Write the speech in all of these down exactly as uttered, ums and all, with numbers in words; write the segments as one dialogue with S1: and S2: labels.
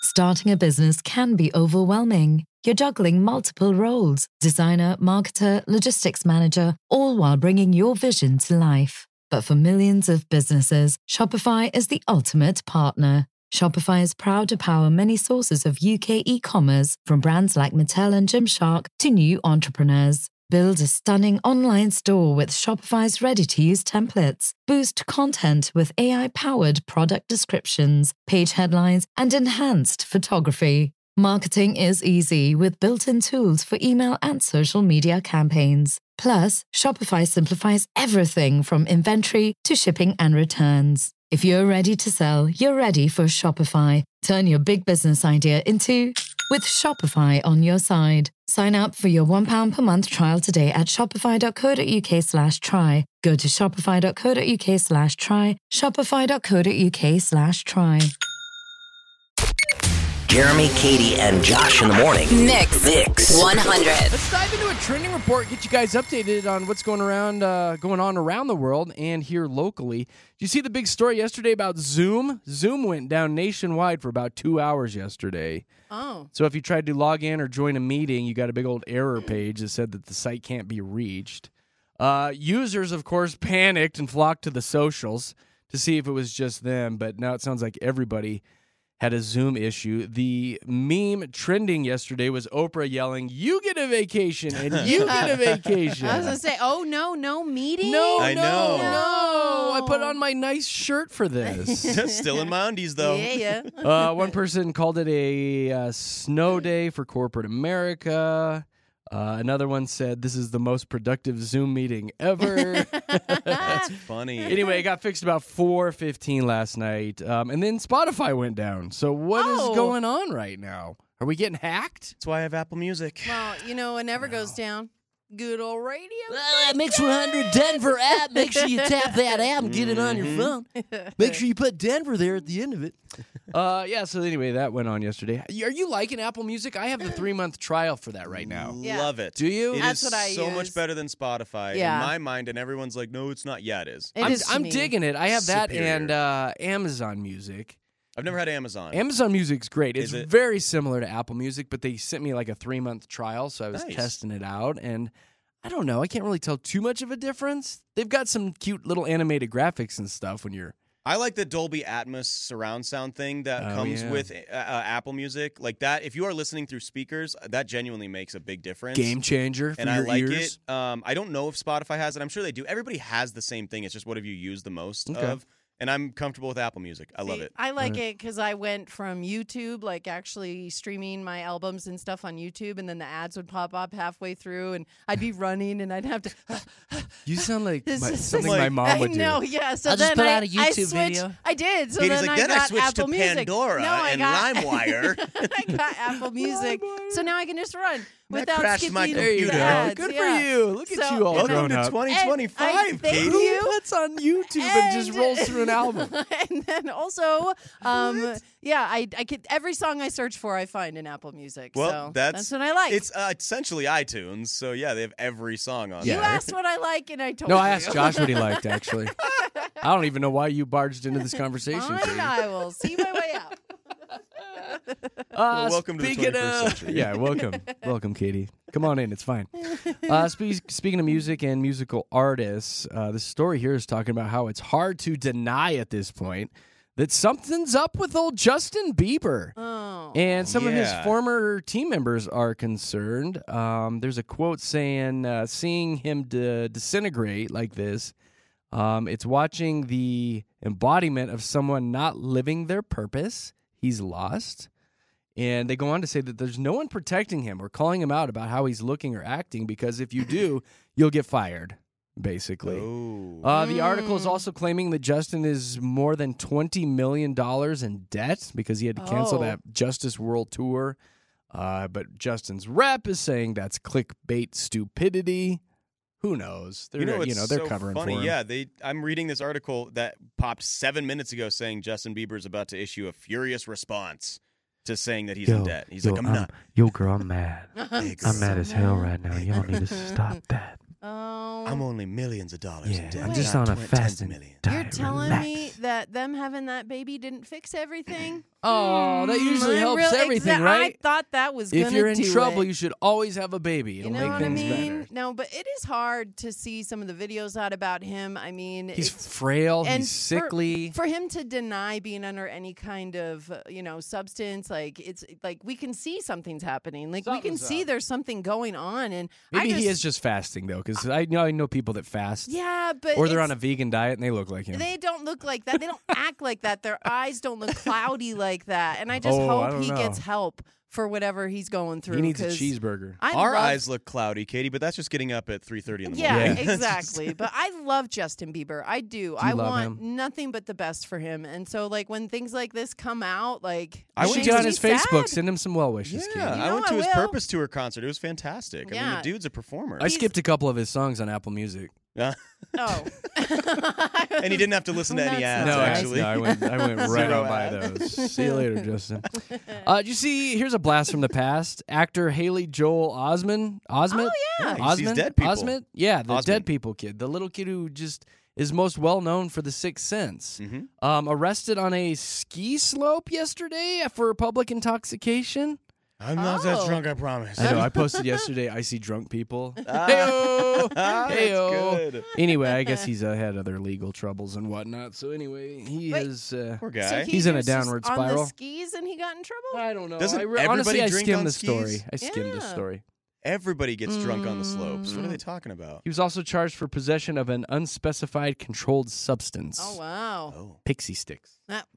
S1: Starting a business can be overwhelming. You're juggling multiple roles: designer, marketer, logistics manager, all while bringing your vision to life. But for millions of businesses, Shopify is the ultimate partner. Shopify is proud to power many sources of U K e-commerce, from brands like Mattel and Gymshark to new entrepreneurs. Build a stunning online store with Shopify's ready-to-use templates. Boost content with A I-powered product descriptions, page headlines, and enhanced photography. Marketing is easy with built-in tools for email and social media campaigns. Plus, Shopify simplifies everything from inventory to shipping and returns. If you're ready to sell, you're ready for Shopify. Turn your big business idea into with Shopify on your side. Sign up for your one pound per month trial today at shopify.co.uk slash try. Go to shopify.co.uk slash try, shopify.co.uk slash try.
S2: Jeremy, Katie, and Josh in the morning.
S3: Mix.
S2: Mix.
S3: one hundred.
S4: Let's dive into a trending report, get you guys updated on what's going around, uh, going on around the world and here locally. Did you see the big story yesterday about Zoom? Zoom went down nationwide for about two hours yesterday.
S5: Oh.
S4: So if you tried to log in or join a meeting, you got a big old error page that said that the site can't be reached. Uh, users, of course, panicked and flocked to the socials to see if it was just them, but now it sounds like everybody had a Zoom issue. The meme trending yesterday was Oprah yelling, "You get a vacation, and you get a vacation."
S5: I was going to say, oh, no, no meeting?
S4: No,
S6: I
S4: no,
S6: know.
S4: no. I put on my nice shirt for this.
S6: Still in my undies, though.
S5: Yeah, yeah.
S4: uh, one person called it a uh, snow day for corporate America. Uh, another one said, "This is the most productive Zoom meeting ever."
S6: That's funny.
S4: Anyway, it got fixed about four fifteen last night, um, and then Spotify went down. So what
S5: Oh.
S4: is going on right now? Are we getting hacked?
S6: That's why I have Apple Music.
S5: Well, you know, it never goes down. Good old radio.
S7: Uh, Mix one hundred Denver app. Make sure you tap that app and get it on your phone. Make sure you put Denver there at the end of it.
S4: Uh, yeah, so anyway, that went on yesterday. Are you liking Apple Music? I have the three-month trial for that right now.
S5: Yeah.
S6: Love it.
S4: Do you?
S6: It
S5: That's
S6: is
S5: what I
S6: so
S5: use.
S6: much better than Spotify
S5: Yeah.
S6: in my mind, and everyone's like, no, it's not. Yeah, it is.
S5: It
S4: I'm,
S5: is to
S4: I'm
S5: me.
S4: digging it. I have that
S6: Superior.
S4: and uh, Amazon Music.
S6: I've never had Amazon.
S4: Amazon Music's great. It's
S6: Is it?
S4: very similar to Apple Music, but they sent me like a three-month trial, so I was
S6: Nice.
S4: testing it out, and I don't know. I can't really tell too much of a difference. They've got some cute little animated graphics and stuff when you're...
S6: I like the Dolby Atmos surround sound thing that
S4: Oh,
S6: comes
S4: yeah.
S6: with uh, uh, Apple Music. Like that, if you are listening through speakers, that genuinely makes a big difference.
S4: Game changer for
S6: and
S4: your
S6: I like
S4: ears.
S6: it. Um, I don't know if Spotify has it. I'm sure they do. Everybody has the same thing. It's just what have you used the most
S4: Okay.
S6: of. And I'm comfortable with Apple Music. I love
S5: See,
S6: it.
S5: I like it because I went from YouTube, like actually streaming my albums and stuff on YouTube, and then the ads would pop up halfway through, and I'd be running, and I'd have to.
S4: You sound like
S5: This
S4: my,
S5: is-
S4: something
S6: like-
S4: my mom
S5: I
S4: would do.
S5: know, yeah. So
S7: I'll just
S5: then
S7: put
S5: I,
S7: out a
S5: I
S7: YouTube
S5: switched.
S7: video.
S5: I did. So
S6: Katie's
S5: then
S6: like,
S5: I
S6: then I
S5: got
S6: switched
S5: Apple
S6: to
S5: Music.
S6: Pandora
S5: no, I
S6: and
S5: got,
S6: LimeWire.
S5: I got Apple Music, so now I can just run
S6: That
S5: without
S6: crashed
S5: skipping
S6: my
S4: There you
S5: the
S4: go.
S5: ads.
S4: Good
S5: yeah.
S4: for you. Look at
S5: So-
S4: you all
S5: and
S4: grown
S6: Welcome to
S4: up.
S6: twenty
S5: And I-
S6: twenty-five,
S5: thank
S6: Katie.
S5: you.
S4: Who puts on YouTube and, just
S5: And-
S4: rolls through an album?
S5: and then also, um, yeah, I, I could every song I search for, I find in Apple Music.
S6: Well,
S5: so
S6: that's,
S5: what I like.
S6: It's uh, essentially iTunes, so yeah, they have every song on
S5: you
S6: there.
S5: asked what I like, and I told
S4: No,
S5: you.
S4: I asked Josh what he liked, actually. I don't even know why you barged into this conversation.
S5: Fine,
S4: Katie.
S5: I will see my way out.
S4: Uh,
S6: Well, welcome to the
S4: speaking
S6: twenty-first
S4: of-
S6: century.
S4: Yeah, welcome. Welcome, Katie. Come on in. It's fine. Uh, spe- speaking of music and musical artists, uh, the story here is talking about how it's hard to deny at this point that something's up with old Justin Bieber.
S5: Oh.
S4: And some of his
S6: Yeah.
S4: former team members are concerned. Um, there's a quote saying, uh, seeing him de- disintegrate like this, um, it's watching the embodiment of someone not living their purpose. He's lost. And they go on to say that there's no one protecting him or calling him out about how he's looking or acting, because if you do, you'll get fired, basically.
S6: Oh.
S4: Uh, the article
S5: Mm.
S4: is also claiming that Justin is more than twenty million dollars in debt because he had to cancel
S5: Oh.
S4: that Justice World Tour. Uh, but Justin's rep is saying that's clickbait stupidity. Who knows? They're,
S6: You know,
S4: you
S6: it's
S4: know they're
S6: so
S4: covering
S6: funny.
S4: for him.
S6: Yeah, they. I'm reading this article that popped seven minutes ago saying Justin Bieber's about to issue a furious response to saying that he's in debt. He's like, I'm not.
S8: Yo, girl, I'm mad.
S5: I'm,
S8: I'm mad
S5: so
S8: as hell
S5: mad.
S8: right now. Y'all need to stop that.
S5: Oh.
S6: I'm only millions of dollars
S8: Yeah,
S6: in debt.
S8: I'm
S5: Wait.
S8: just
S6: not
S8: on a
S6: twen- tens of
S8: fasting
S6: million.
S5: You're
S8: diet.
S5: telling
S8: Relax.
S5: me that them having that baby didn't fix everything?
S4: Oh, that usually
S5: Mm,
S4: helps
S5: really-
S4: everything,
S5: exa-
S4: right?
S5: I thought that was
S4: If
S5: gonna
S4: you're in
S5: do
S4: trouble,
S5: it.
S4: you should always have a baby. It'll
S5: You know
S4: make
S5: what I
S4: things
S5: mean?
S4: better.
S5: No, but it is hard to see some of the videos out about him. I mean,
S4: He's
S5: it's,
S4: frail.
S5: and
S4: He's
S5: for-
S4: sickly.
S5: For him to deny being under any kind of, uh, you know, substance, like it's like we can see something's happening. Like we can
S4: Something's
S5: see
S4: up.
S5: there's something going on, and
S4: Maybe
S5: I just,
S4: he is just fasting though, because I know I know people that fast,
S5: Yeah, but
S4: or they're
S5: it's-
S4: on a vegan diet and they look like him.
S5: They don't look like that. They don't act like that. Their eyes don't look cloudy like that. And I just
S4: Oh, I
S5: hope
S4: don't
S5: he
S4: know.
S5: gets help for whatever he's going through.
S4: He needs a
S5: 'cause
S4: cheeseburger.
S5: I
S6: Our
S5: love-
S6: eyes look cloudy, Katie, but that's just getting up at three thirty in the
S5: Yeah,
S6: morning.
S4: Yeah.
S5: exactly. But I love Justin Bieber. I do. I
S4: love
S5: want
S4: him?
S5: nothing but the best for him. And so, like, when things like this come out, like,
S6: I
S5: it
S6: went
S4: should
S5: makes
S4: get on
S5: me
S4: his Facebook.
S5: sad.
S4: Send him some well wishes,
S6: Yeah,
S4: Katie.
S5: You
S6: I
S5: know
S6: went
S5: I
S6: to his
S5: will.
S6: Purpose Tour concert. It was fantastic. I mean,
S5: Yeah.
S6: the dude's a performer.
S4: I
S5: He's-
S4: skipped a couple of his songs on Apple Music.
S6: Yeah.
S5: Oh.
S6: And he didn't have to listen to
S5: Well,
S6: any
S5: that's
S6: ads,
S5: not
S4: No,
S5: nice.
S6: actually.
S4: no, I went, I went right
S6: Zero
S4: on by
S6: ads.
S4: those. See you later, Justin. Uh, did you see? Here's a blast from the past. Actor Haley Joel Osment. Osment.
S5: Oh, yeah.
S6: Yeah, he sees
S4: Osment.
S6: dead people.
S4: Osment. Yeah, the
S6: Osment.
S4: dead people kid, the little kid who just is most well known for The Sixth Sense.
S6: Mhm.
S4: Um, arrested on a ski slope yesterday for public intoxication.
S6: I'm not
S5: Oh.
S6: that drunk, I promise.
S4: I know. I posted yesterday. I see drunk people.
S6: Ah.
S4: Heyo!
S6: That's
S4: Heyo!
S6: good.
S4: Anyway, I guess he's uh, had other legal troubles and whatnot. So anyway, he
S5: Wait.
S4: is. Uh,
S6: Poor
S5: So
S6: guy.
S5: he
S4: He's in a
S5: was just
S4: downward
S5: on
S4: spiral.
S5: the skis and he got in trouble?
S4: I don't know.
S6: Doesn't
S4: I re-
S6: everybody
S4: honestly, I
S6: drink
S4: skimmed
S6: on
S4: the
S6: skis?
S4: story. I skimmed the
S5: Yeah.
S4: story.
S6: Everybody gets drunk on the slopes. What are
S5: Mm.
S6: they talking about?
S4: He was also charged for possession of an unspecified controlled substance.
S5: Oh, wow.
S6: Oh.
S4: Pixie sticks.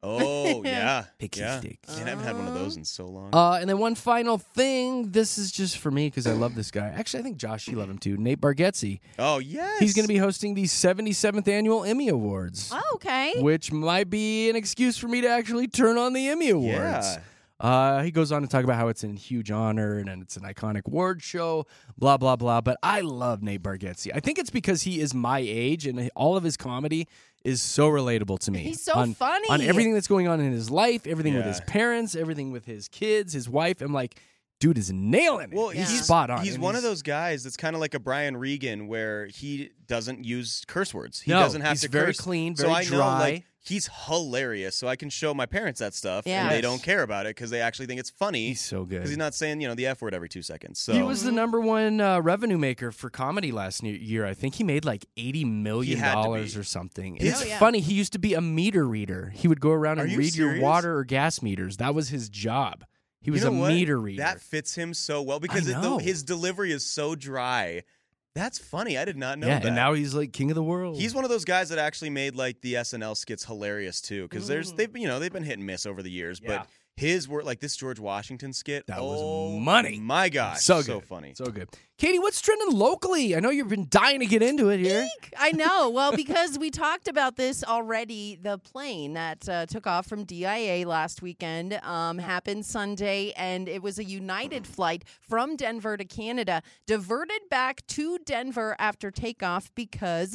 S6: Oh, yeah.
S4: Pixie
S6: yeah.
S4: sticks.
S6: Man, I haven't had one of those in so long.
S4: Uh, and then one final thing. This is just for me because I love this guy. Actually, I think Josh, you love him too. Nate Bargatze.
S6: oh, yes.
S4: He's going to be hosting the seventy-seventh annual Emmy Awards,
S5: Oh, okay.
S4: which might be an excuse for me to actually turn on the Emmy Awards.
S6: Yeah.
S4: Uh, he goes on to talk about how it's a huge honor and, and it's an iconic award show, blah, blah, blah. But I love Nate Bargatze. I think it's because he is my age and all of his comedy is so relatable to me.
S5: He's so
S4: on,
S5: funny.
S4: On everything that's going on in his life, everything with his
S6: Yeah.
S4: parents, everything with his kids, his wife. I'm like, dude is nailing it.
S6: Well,
S4: he's
S6: he's
S4: spot on.
S6: He's
S4: And
S6: one of those guys that's kind of like a Brian Regan, where he doesn't use curse words. He
S4: No,
S6: doesn't have
S4: he's
S6: to
S4: very
S6: curse.
S4: clean,
S6: so
S4: very
S6: I know,
S4: dry.
S6: like, he's hilarious. So I can show my parents that stuff,
S5: Yeah.
S6: and they
S4: Yes.
S6: don't care about it because they actually think it's funny.
S4: He's so good.
S6: Because he's not saying, you know, the F word every two seconds. So
S4: He was the number one uh, revenue maker for comedy last ne- year. I think he made like eighty million
S6: had to
S4: dollars
S6: be.
S4: or something. And
S6: His-
S4: it's
S5: Oh, yeah.
S4: funny. He used to be a meter reader. He would go around
S6: Are
S4: and
S6: you
S4: read your
S6: serious?
S4: water or gas meters. That was his job. He was
S6: You know
S4: a
S6: what?
S4: meter reader.
S6: That fits him so well because it,
S4: know.
S6: the, his delivery is so dry. That's funny. I did not know
S4: yeah,
S6: that.
S4: and now he's like king of the world.
S6: He's one of those guys that actually made like the S N L skits hilarious too, because there's they've you know they've been hit and miss over the years,
S4: Yeah.
S6: but his work like this George Washington skit,
S4: That was
S6: oh
S4: money.
S6: My gosh,
S4: so
S6: so
S4: good.
S6: funny.
S4: So good. Katie, what's trending locally? I know you've been dying to get into it here.
S5: I know. Well, because we talked about this already. The plane that uh, took off from D I A last weekend um, happened Sunday, and it was a United flight from Denver to Canada, diverted back to Denver after takeoff because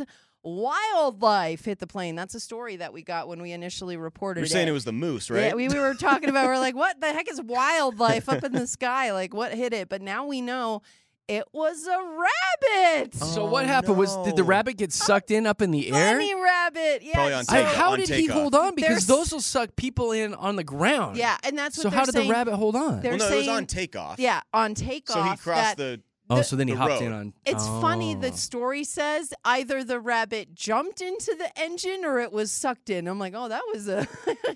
S5: wildlife hit the plane. That's a story that we got when we initially reported
S6: You're
S5: it.
S6: saying it was the moose, right?
S5: Yeah, we, we were talking about, we're like, what the heck is wildlife up in the sky? Like, what hit it? But now we know it was a rabbit.
S4: So
S6: Oh,
S4: what happened was did the
S6: no.
S4: rabbit get sucked in up in the air?
S5: Bunny rabbit. Yeah.
S6: Probably on
S5: so-
S4: I,
S6: takeoff.
S4: how
S6: on
S4: did he
S6: takeoff.
S4: hold on? Because
S5: There's-
S4: those will suck people in on the ground.
S5: Yeah, and that's what
S4: So
S5: they're
S4: how did
S5: saying.
S4: the rabbit hold on?
S5: They're
S6: well, no, it was
S5: saying-
S6: on takeoff.
S5: Yeah, on takeoff.
S6: So he crossed
S5: that
S6: the.
S4: Oh,
S5: the-
S4: so then he
S6: the
S4: hopped
S6: road.
S4: in on.
S5: It's funny. The
S4: Oh.
S5: story says either the rabbit jumped into the engine or it was sucked in. I'm like, oh, that was a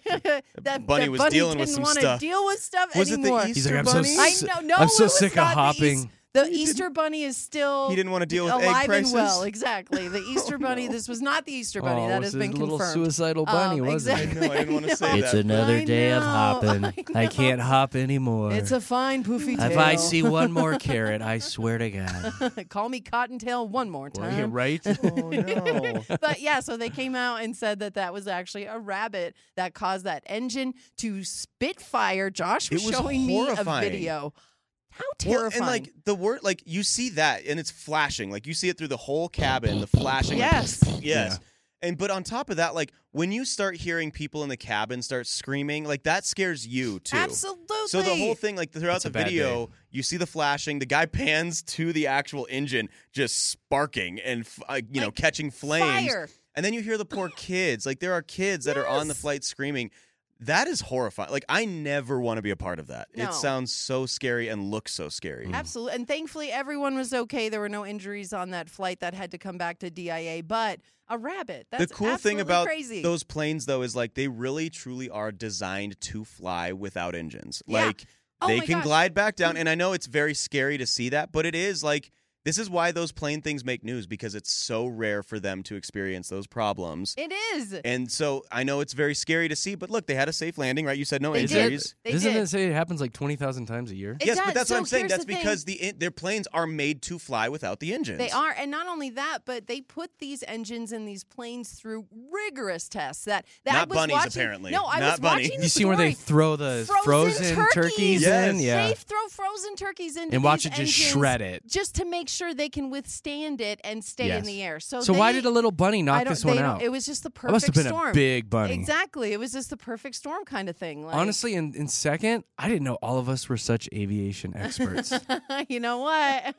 S5: that
S6: bunny
S5: that
S6: was
S5: bunny
S6: dealing with
S5: didn't
S6: some
S5: wanna
S6: stuff.
S5: deal with stuff
S6: Was it the
S5: anymore.
S6: Easter
S4: He's like, I'm so
S6: bunny?
S5: I
S4: sick.
S5: know. No,
S4: I'm so
S5: it was
S4: sick of
S5: not the
S4: hopping.
S5: Eas- The Easter Bunny is still
S6: He didn't want to deal with egg
S5: alive
S6: prices?
S5: and well. Exactly. The Easter Bunny. This was not the Easter Bunny.
S4: Oh,
S5: that
S4: it
S5: has
S4: was
S5: been
S4: his little
S5: confirmed.
S4: suicidal bunny,
S5: Um,
S4: wasn't it?
S5: exactly.
S6: I know, I didn't wanna say
S5: know.
S7: It's
S6: that.
S7: another
S5: I
S7: day of
S5: know,
S7: hopping.
S5: I
S4: I
S5: know.
S4: can't hop anymore.
S5: It's a fine poofy tail.
S7: If I see one more carrot, I swear to God.
S5: Call me Cottontail one more
S4: Well,
S5: time.
S4: yeah, right?
S6: Oh no!
S5: But yeah, so they came out and said that that was actually a rabbit that caused that engine to spit fire. Josh was,
S6: It was
S5: showing
S6: horrifying.
S5: me a video. How
S6: Well,
S5: terrifying.
S6: and like the word, like you see that, and it's flashing. Like you see it through the whole cabin, the flashing. like,
S5: Yes.
S6: yes.
S4: Yeah.
S6: And but on top of that, like when you start hearing people in the cabin start screaming, like that scares you too.
S5: Absolutely.
S6: So the whole thing, like throughout
S4: It's a
S6: the
S4: bad
S6: video, you see the flashing. The guy pans to the actual engine, just sparking and f- uh, you know
S5: Like
S6: catching flames.
S5: fire.
S6: And then you hear the poor kids. Like there are kids that are on the
S5: Yes.
S6: flight screaming. That is horrifying. Like, I never want to be a part of that.
S5: No.
S6: It sounds so scary and looks so scary.
S5: Absolutely. And thankfully, everyone was okay. There were no injuries on that flight that had to come back to D I A. But a rabbit, that's
S6: the cool thing
S5: absolutely
S6: about
S5: crazy.
S6: those planes, though, is like they really, truly are designed to fly without engines.
S5: Yeah.
S6: Like,
S5: Oh
S6: they
S5: my
S6: can
S5: gosh.
S6: glide back down. And I know it's very scary to see that, but it is like, this is why those plane things make news, because it's so rare for them to experience those problems.
S5: It is.
S6: And so I know it's very scary to see, but look, they had a safe landing, right? You said no
S5: They did.
S6: injuries.
S5: They
S4: Doesn't
S5: did.
S4: it say it happens like twenty thousand times a year?
S5: It
S6: yes,
S5: does.
S6: but that's
S5: So
S6: what I'm saying.
S5: here's
S6: That's
S5: the thing.
S6: because the in, their planes are made to fly without the engines.
S5: They are, and not only that, but they put these engines and these planes through rigorous tests. That, that
S6: Not
S5: I was
S6: bunnies,
S5: watching,
S6: apparently.
S5: No, I
S6: Not
S5: was
S6: bunny.
S5: watching the
S4: You see where they
S5: story.
S4: throw the
S5: Frozen
S4: frozen,
S5: turkeys.
S4: turkeys
S6: Yes.
S4: in? Yeah.
S5: They throw frozen turkeys into
S4: And watch
S5: these
S4: it just
S5: engines
S4: shred it.
S5: just to make sure they can withstand it and stay in
S4: Yes.
S5: the air. So,
S4: So
S5: they,
S4: why did a little bunny
S5: I
S4: knock
S5: don't-
S4: this one
S5: they don't-
S4: out?
S5: It was just the
S4: It
S5: perfect
S4: must have been
S5: storm.
S4: a big bunny.
S5: Exactly, it was just the perfect storm kind of thing. Like,
S4: Honestly, in, in second, I didn't know all of us were such aviation experts.
S5: you know what?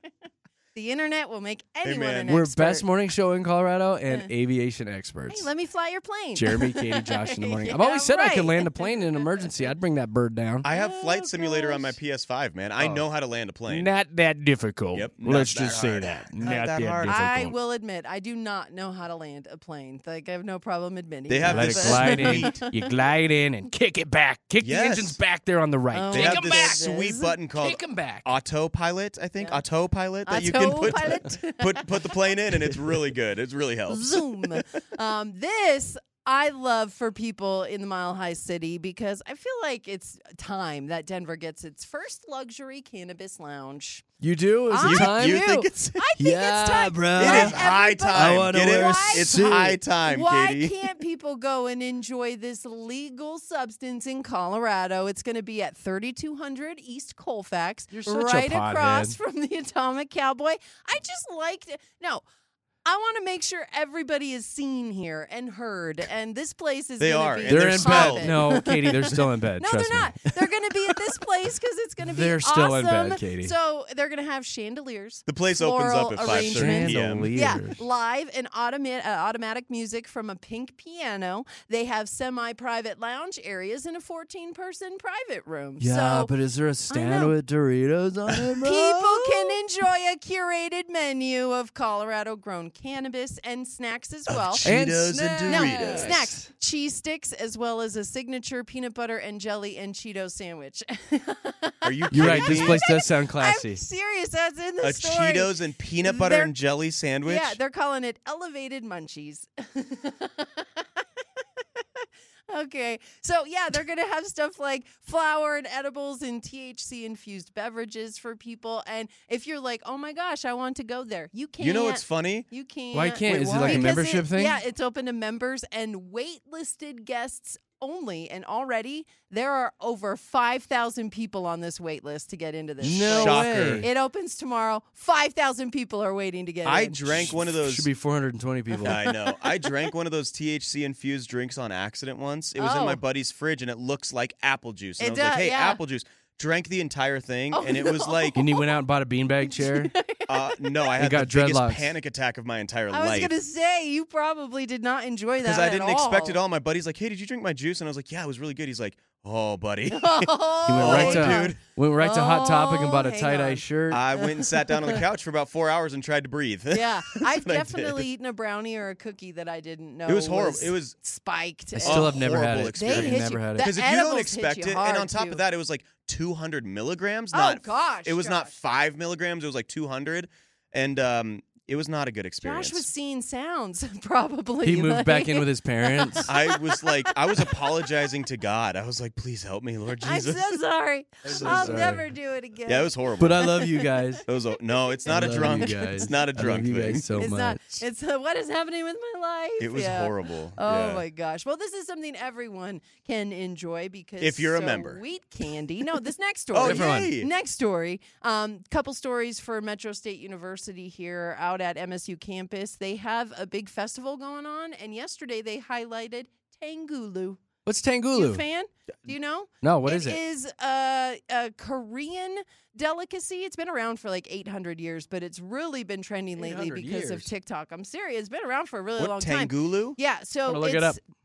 S5: The internet will make anyone
S6: man.
S5: an
S4: We're
S5: expert.
S4: best morning show in Colorado and
S5: Yeah.
S4: aviation experts.
S5: Hey, let me fly your plane.
S4: Jeremy, Katie, Josh in the morning. I've
S5: Yeah,
S4: always said I could
S5: right.
S4: land a plane in an emergency. I'd bring that bird down.
S6: I have
S5: Oh,
S6: Flight Simulator on my
S5: gosh.
S6: P S five, man. I
S4: Oh.
S6: know how to land a plane.
S4: Not that difficult.
S6: Yep, not
S4: Let's
S6: that
S4: just say
S6: hard.
S4: that.
S6: Not
S4: Not,
S6: that
S4: that,
S6: hard.
S4: difficult.
S5: I will admit, I do not know how to land a plane. Like, I have no problem admitting.
S6: They have
S4: Let
S6: this
S4: it glide in.
S6: sweet-
S4: You glide in and kick it back. Kick
S6: Yes.
S4: the engines back there on the right.
S5: Oh,
S6: They
S4: Kick
S6: have
S4: them
S6: this
S4: back.
S6: sweet
S5: This.
S6: button called
S4: Kick them back.
S6: Autopilot, I think.
S5: Yeah.
S6: Autopilot that you can put
S5: Autopilot.
S6: put put the plane in, and it's really good. It really helps.
S5: Zoom. Um, this I love for people in the Mile High City because I feel like it's time that Denver gets its first luxury cannabis lounge.
S4: You do? Is
S5: I
S4: it time?
S6: You
S5: do.
S6: think it's-
S5: I think
S4: Yeah,
S5: it's time.
S4: bro.
S6: It
S5: Let
S6: is high
S5: everybody-
S6: time.
S4: I wanna
S6: Get it?
S4: wear a
S6: It's
S4: suit.
S6: high time,
S5: Why
S6: Katie.
S5: can't people go and enjoy this legal substance in Colorado? It's going to be at thirty-two hundred East Colfax,
S4: You're such a
S5: right across
S4: pothead.
S5: from the Atomic Cowboy. I just liked it. No. I want to make sure everybody is seen here and heard, and this place is
S6: They
S5: going
S6: are,
S5: to be
S6: and
S4: They're
S6: they're
S4: in
S6: smelled.
S4: bed. No, Katie, they're still in bed.
S5: No,
S4: Trust
S5: they're
S4: me.
S5: not. They're going to be at this place because it's going to be
S4: They're still in
S5: awesome.
S4: bed, Katie.
S5: So they're going to have chandeliers.
S6: The place opens
S5: floral
S6: up at five thirty
S5: arrangements.
S6: p.m.
S4: Chandeliers.
S5: Yeah, live and automa- uh, automatic music from a pink piano. They have semi-private lounge areas and a fourteen-person private room.
S4: Yeah,
S5: so
S4: but is there a stand
S5: know.
S4: with Doritos on it, bro?
S5: people can enjoy a curated menu of Colorado-grown cannabis and snacks as well.
S4: And
S6: Cheetos and
S4: snacks.
S5: No,
S6: Doritos.
S5: snacks, cheese sticks, as well as a signature peanut butter and jelly and Cheeto sandwich.
S6: Are you
S4: You're right.
S6: kidding
S4: This
S6: me?
S4: place does sound classy.
S5: I'm serious. That's in the
S6: A
S5: story.
S6: Cheetos and peanut butter
S5: They're-
S6: and jelly sandwich?
S5: Yeah, they're calling it elevated munchies. Okay, so yeah, they're gonna have stuff like flour and edibles and T H C infused beverages for people. And if you're like, oh my gosh, I want to go there, you can't.
S6: You know what's funny?
S5: You can't.
S4: Why can't?
S6: Wait,
S4: Is
S6: why?
S4: it like a
S5: Because
S4: membership
S5: it-
S4: thing?
S5: Yeah, it's open to members and waitlisted guests only. And already there are over five thousand people on this wait list to get into this.
S4: No
S6: Shocker.
S4: way.
S5: It opens tomorrow. five thousand people are waiting to get
S6: I
S5: in.
S6: drank one of those.
S4: Should be four hundred twenty people.
S6: I know. I drank one of those T H C infused drinks on accident once. It was in
S5: Oh.
S6: my buddy's fridge, and it looks like apple juice. And
S5: It
S6: I was like,
S5: does,
S6: "Hey,
S5: yeah.
S6: apple juice." Drank the entire thing,
S5: Oh,
S6: and it was
S5: no.
S6: like,
S4: And he went out and bought a beanbag chair.
S6: uh, no, I
S4: You
S6: had
S4: got
S6: the biggest
S4: dreadlocks.
S6: panic attack of my entire
S5: I was
S6: life.
S5: gonna say you probably did not enjoy that
S6: Because I
S5: at
S6: didn't expect
S5: all.
S6: it all. My buddy's like, "Hey, did you drink my juice?" And I was like, "Yeah, it was really good." He's like, "Oh, buddy."
S5: Oh,
S4: He went right
S6: Oh,
S4: to
S6: dude.
S4: went right to Hot Topic and bought a
S5: Oh, hang
S4: tie dye
S5: on.
S4: shirt.
S6: I went and sat down on the couch for about four hours and tried to breathe.
S5: Yeah, I've
S6: what I did.
S5: definitely eaten a brownie or a cookie that I didn't know.
S6: It was horrible. It was
S5: spiked.
S4: I still
S6: a
S4: have never had
S6: horrible
S4: it.
S6: experience.
S5: They
S4: I've
S5: hit
S4: never
S5: you.
S4: had it.
S5: The
S6: Because if you don't
S5: edibles
S6: expect
S5: hit
S6: it,
S5: you
S6: and
S5: hard,
S6: on top
S5: too.
S6: of that, it was like two hundred milligrams.
S5: Oh,
S6: Not,
S5: gosh,
S6: It was not
S5: gosh.
S6: five milligrams. It was like two hundred, and um, it was not a good experience.
S5: Josh was seeing sounds, probably.
S4: He moved
S5: like-
S4: back in with his parents.
S6: I was like, I was apologizing to God. I was like, please help me, Lord
S5: I'm
S6: Jesus.
S5: so sorry.
S4: so
S5: I'll
S4: sorry.
S5: never do it again.
S6: Yeah, it was horrible.
S4: But I love you guys.
S6: It was a, no, it's not
S4: I
S6: a
S4: love
S6: drunk.
S4: you guys.
S6: It's not a
S4: I love
S6: drunk
S4: you
S6: thing.
S4: guys so
S5: it's
S4: much.
S5: not. It's uh, what is happening with my life.
S6: It was
S5: Yeah.
S6: horrible.
S5: Oh
S6: Yeah.
S5: my gosh. Well, this is something everyone can enjoy because
S6: If you're a
S5: so
S6: member.
S5: wheat candy. No, this next story.
S6: Oh,
S4: Different one.
S6: yay.
S5: Next story. Um, couple stories for Metro State University here out at M S U campus. They have a big festival going on, and yesterday they highlighted Tangulu.
S4: What's
S5: You a
S4: Tangulu?
S5: fan? Do you know?
S4: No, what is it?
S5: It is a, a Korean delicacy. It's been around for like eight hundred years, but it's really been trending lately
S4: eight hundred
S5: because of
S4: years?
S5: TikTok. I'm serious. It's been around for a really
S6: What,
S5: long time.
S6: Tangulu?
S5: Yeah, so
S4: I'm gonna look
S5: it's,
S4: it up.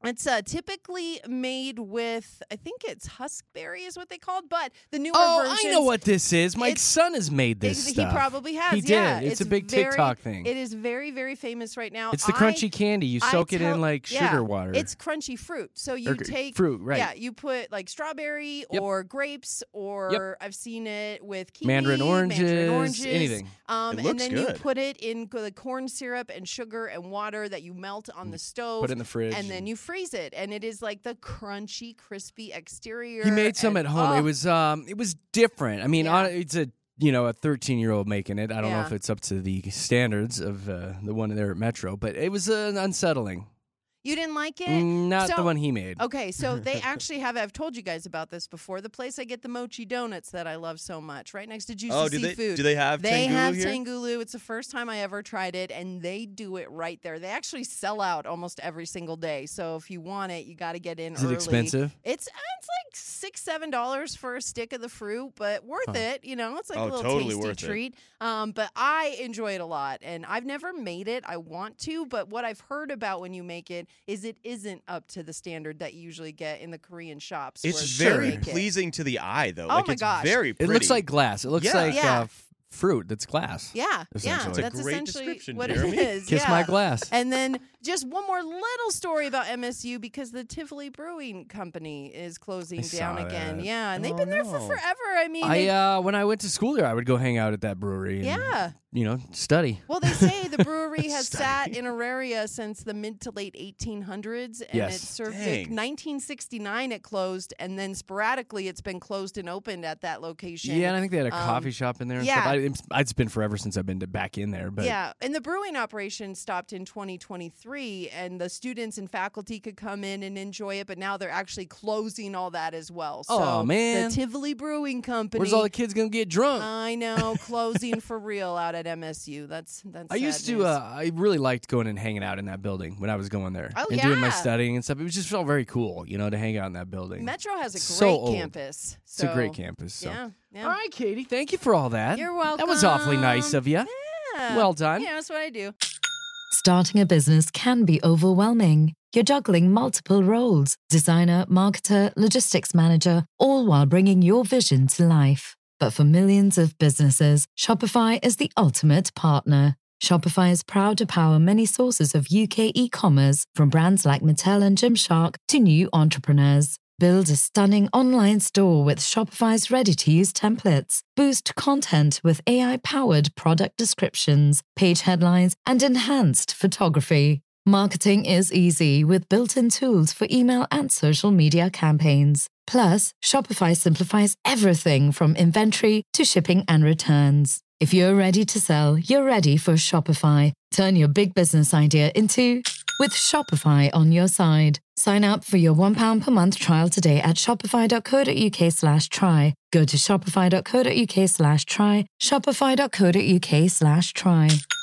S5: It's uh, typically made with, I think it's huskberry is what they called, but the newer
S4: Oh,
S5: versions.
S4: I know what this is. My
S5: It's-
S4: son has made this
S5: he
S4: stuff.
S5: probably has.
S4: He
S5: yeah.
S4: did. It's, a big
S5: very-
S4: TikTok thing.
S5: It is very, very famous right now.
S4: It's the
S5: I-
S4: crunchy candy. You
S5: I
S4: soak it
S5: tell-
S4: in like sugar
S5: yeah,
S4: water.
S5: It's crunchy fruit. So you
S4: Or gr-
S5: take
S4: fruit, right.
S5: Yeah, you put like strawberry
S4: Yep.
S5: or grapes, or I've seen it with kiwi,
S4: Mandarin oranges,
S5: mandarin oranges,
S4: anything.
S5: Um,
S6: It
S5: and
S6: looks
S5: then you
S6: good.
S5: put it in co- the corn syrup and sugar and water that you melt on the stove.
S4: Mm. Put it in the fridge.
S5: and then you freeze it, and it is like the crunchy, crispy exterior.
S4: He made some
S5: and-
S4: at home.
S5: oh,
S4: It was um, it was different. I mean,
S5: Yeah.
S4: on, it's a you know a thirteen year old making it. I don't know
S5: Yeah.
S4: if it's up to the standards of uh, the one there at Metro, but it was uh, unsettling.
S5: You didn't like it?
S4: Mm, Not the
S5: So-
S4: one he made.
S5: Okay, so they actually have. I've told you guys about this before. The place I get the mochi donuts that I love so much, right next to Juicy
S6: Oh, do they
S5: Seafood.
S6: do they have
S5: They
S6: Tangulu
S5: have
S6: here?
S5: Tangulu. It's the first time I ever tried it, and they do it right there. They actually sell out almost every single day. So if you want it, you got to get in
S4: Is
S5: early.
S4: it expensive?
S5: It's uh, it's like six, seven dollars for a stick of the fruit, but worth
S4: Huh.
S5: it. You know, it's like
S6: Oh,
S5: a little
S6: totally
S5: tasty
S6: worth it.
S5: treat. Um, but I enjoy it a lot, and I've never made it. I want to, but what I've heard about when you make it is it isn't up to the standard that you usually get in the Korean shops.
S6: It's
S5: where they
S6: very
S5: make it.
S6: pleasing to the eye, though.
S5: Oh
S6: like
S5: my
S6: it's
S5: gosh.
S6: very
S4: It
S6: pretty.
S4: looks like glass. It looks
S6: Yeah.
S4: like
S5: Yeah.
S4: Uh, f- fruit that's glass.
S5: Yeah, yeah,
S4: Essentially. It's a
S5: that's
S6: great
S5: essentially
S6: description,
S5: what
S6: Jeremy.
S5: it is.
S4: Kiss
S5: yeah.
S4: my glass.
S5: And then just one more little story about M S U because the Tivoli Brewing Company is closing
S4: I
S5: down
S4: saw
S5: again.
S4: that.
S5: Yeah, and they've
S6: Oh,
S5: been there for
S6: no.
S5: forever. I mean,
S4: I
S5: they-
S4: uh, when I went to school there, I would go hang out at that brewery. And,
S5: yeah.
S4: You know, study.
S5: Well, they say the brewery has sat in Auraria since the mid to late eighteen hundreds, and
S4: Yes.
S5: it served.
S6: Dang.
S5: Like nineteen sixty-nine, it closed, and then sporadically, it's been closed and opened at that location.
S4: Yeah, and I think they had a
S5: Um,
S4: coffee shop in there. And
S5: yeah.
S4: stuff. I, it's, it's been forever since I've been to, back in there. But
S5: Yeah, and the brewing operation stopped in twenty twenty-three, and the students and faculty could come in and enjoy it, but now they're actually closing all that as well. So
S4: Aw, man.
S5: the Tivoli Brewing Company.
S4: where's all the kids gonna get drunk?
S5: I know, closing for real out at M S U. That's that's.
S4: I used
S5: sad
S4: to.
S5: news.
S4: Uh, I really liked going and hanging out in that building when I was going there
S5: Oh,
S4: and doing my
S5: yeah.
S4: studying and stuff. It was just felt very cool, you know, to hang out in that building.
S5: Metro has a great
S4: so old.
S5: campus.
S4: It's a great
S5: so-
S4: campus. So.
S5: Yeah, yeah.
S4: All right, Katie. Thank you for all that.
S5: You're welcome.
S4: That was awfully nice of you.
S5: Yeah.
S4: Well done.
S5: Yeah, that's what I do.
S1: Starting a business can be overwhelming. You're juggling multiple roles: designer, marketer, logistics manager, all while bringing your vision to life. But for millions of businesses, Shopify is the ultimate partner. Shopify is proud to power many sources of U K e-commerce, from brands like Mattel and Gymshark to new entrepreneurs. Build a stunning online store with Shopify's ready-to-use templates. Boost content with A I-powered product descriptions, page headlines, and enhanced photography. Marketing is easy with built-in tools for email and social media campaigns. Plus, Shopify simplifies everything from inventory to shipping and returns. If you're ready to sell, you're ready for Shopify. Turn your big business idea into with Shopify on your side. Sign up for your one pound per month trial today at shopify.co.uk slash try. Go to shopify.co.uk slash try, shopify.co.uk slash try.